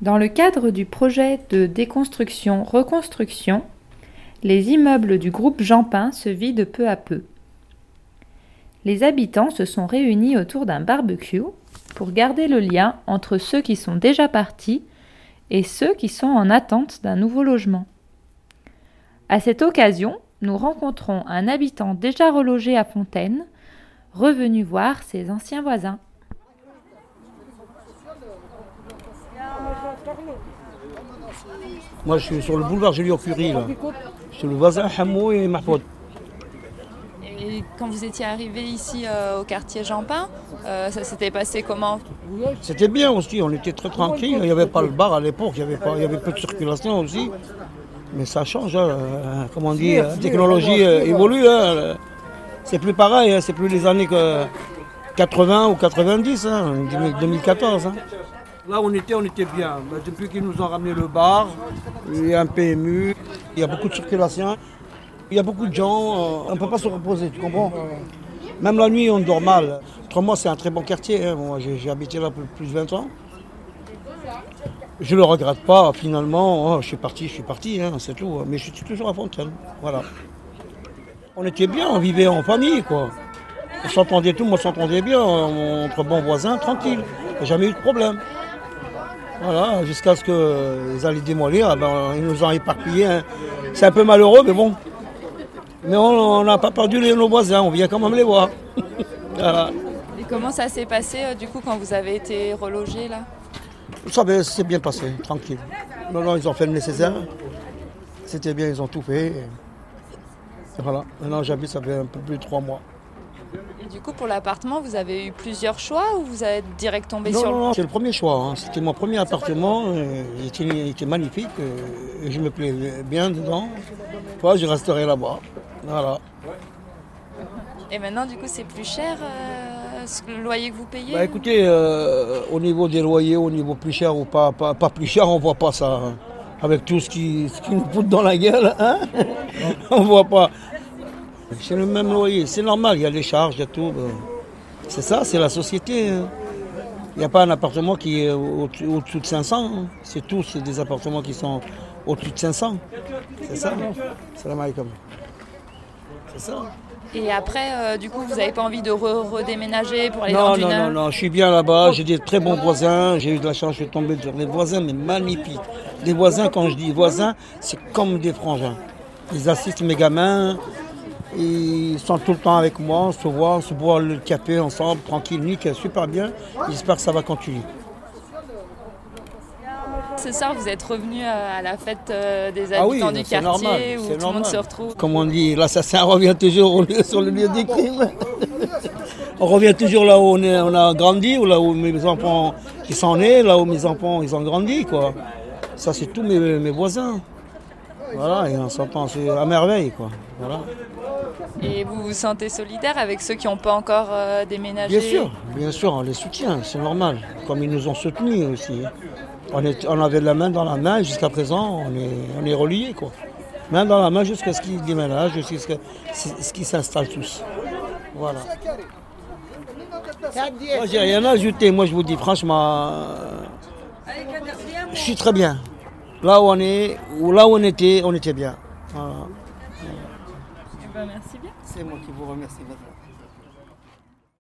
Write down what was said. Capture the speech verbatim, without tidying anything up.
Dans le cadre du projet de déconstruction-reconstruction, les immeubles du groupe Jampin se vident peu à peu. Les habitants se sont réunis autour d'un barbecue pour garder le lien entre ceux qui sont déjà partis et ceux qui sont en attente d'un nouveau logement. À cette occasion, nous rencontrons un habitant déjà relogé à Fontaine, revenu voir ses anciens voisins. Moi, je suis sur le boulevard Joliot-Curie, là. Je suis le voisin Hamou et Mahfoud. Et quand vous étiez arrivé ici euh, au quartier Jampin, euh, ça s'était passé comment? C'était bien aussi, on était très tranquille. Il n'y avait pas le bar à l'époque, il y avait, pas, il y avait peu de circulation aussi. Mais ça change, hein. Comme on dit, la technologie euh, évolue. Hein. C'est plus pareil, hein. C'est plus les années que quatre-vingts ou quatre-vingt-dix, hein, deux mille quatorze. Hein. Là où on était, on était bien. Depuis qu'ils nous ont ramené le bar, il y a un P M U, il y a beaucoup de circulation, il y a beaucoup de gens, on ne peut pas se reposer, tu comprends? Même la nuit, on dort mal. Autrement, c'est un très bon quartier. Hein. Moi, j'ai, j'ai habité là pour plus de vingt ans. Je ne le regrette pas, finalement. Oh, je suis parti, je suis parti, hein, c'est tout. Mais je suis toujours à Fontaine. Voilà. On était bien, on vivait en famille, quoi. On s'entendait tout, moi, on s'entendait bien, entre bons voisins, tranquille. Il n'y a jamais eu de problème. Voilà, jusqu'à ce qu'ils allaient démolir, ben, ils nous ont éparpillés. Hein. C'est un peu malheureux, mais bon. Mais on n'a pas perdu les, nos voisins, on vient quand même les voir. Voilà. Et comment ça s'est passé euh, du coup quand vous avez été relogé là? Vous savez, c'est bien passé, tranquille. Non, non, ils ont fait le nécessaire. C'était bien, ils ont tout fait. Et voilà, maintenant j'habite, ça fait un peu plus de trois mois. Et du coup, pour l'appartement, vous avez eu plusieurs choix ou vous êtes direct tombé non, sur non, le... Non, c'est le premier choix. Hein. C'était mon premier appartement. Euh, il, était, il était magnifique. Euh, et je me plais bien dedans. Toi, je resterai là-bas. Voilà. Et maintenant, du coup, c'est plus cher euh, ce que le loyer que vous payez? Bah, écoutez, euh, au niveau des loyers, au niveau plus cher ou pas, pas, pas plus cher, on ne voit pas ça. Hein. Avec tout ce qui, ce qui nous fout dans la gueule, hein. On ne voit pas. C'est le même loyer, c'est normal, il y a les charges, il y a tout. C'est ça, c'est la société. Hein. Il n'y a pas un appartement qui est au-dessus, au-dessus de cinq cents. Hein. C'est tous c'est des appartements qui sont au-dessus de cinq cents. C'est ça, salam alaikum. C'est ça. Et après, euh, du coup, vous n'avez pas envie de re- redéménager pour aller non, dans du Non, non, non, je suis bien là-bas, j'ai des très bons voisins, j'ai eu de la chance, je suis tombé sur des voisins, mais magnifiques. Des voisins, quand je dis voisins, c'est comme des frangins. Ils assistent mes gamins, ils sont tout le temps avec moi, on se voit, on se boit le café ensemble, tranquille, nickel, super bien. J'espère que ça va continuer. Ce soir, vous êtes revenu à la fête des habitants ah oui, du quartier normal, où tout normal. le monde se retrouve. Comme on dit, l'assassin revient toujours sur le lieu des crimes. On revient toujours là où on, est, on a grandi, ou là où mes enfants ils sont nés, là où mes enfants ils ont grandi, quoi. Ça, c'est tous mes, mes voisins. Voilà, et on s'entend, c'est à merveille, quoi. Voilà. Et vous vous sentez solidaire avec ceux qui n'ont pas encore euh, déménagé? Bien sûr, bien sûr, on les soutient, c'est normal. Comme ils nous ont soutenus aussi. On, est, on avait la main dans la main, jusqu'à présent, on est, on est reliés, quoi. Main dans la main jusqu'à ce qu'ils déménagent, jusqu'à ce, que, ce qu'ils s'installent tous. Voilà. Moi, j'ai rien à ajouter. Moi, je vous dis, franchement, je suis très bien. Là où on est, ou là où on était, on était bien. Voilà. Eh ben, merci bien. C'est moi qui vous remercie.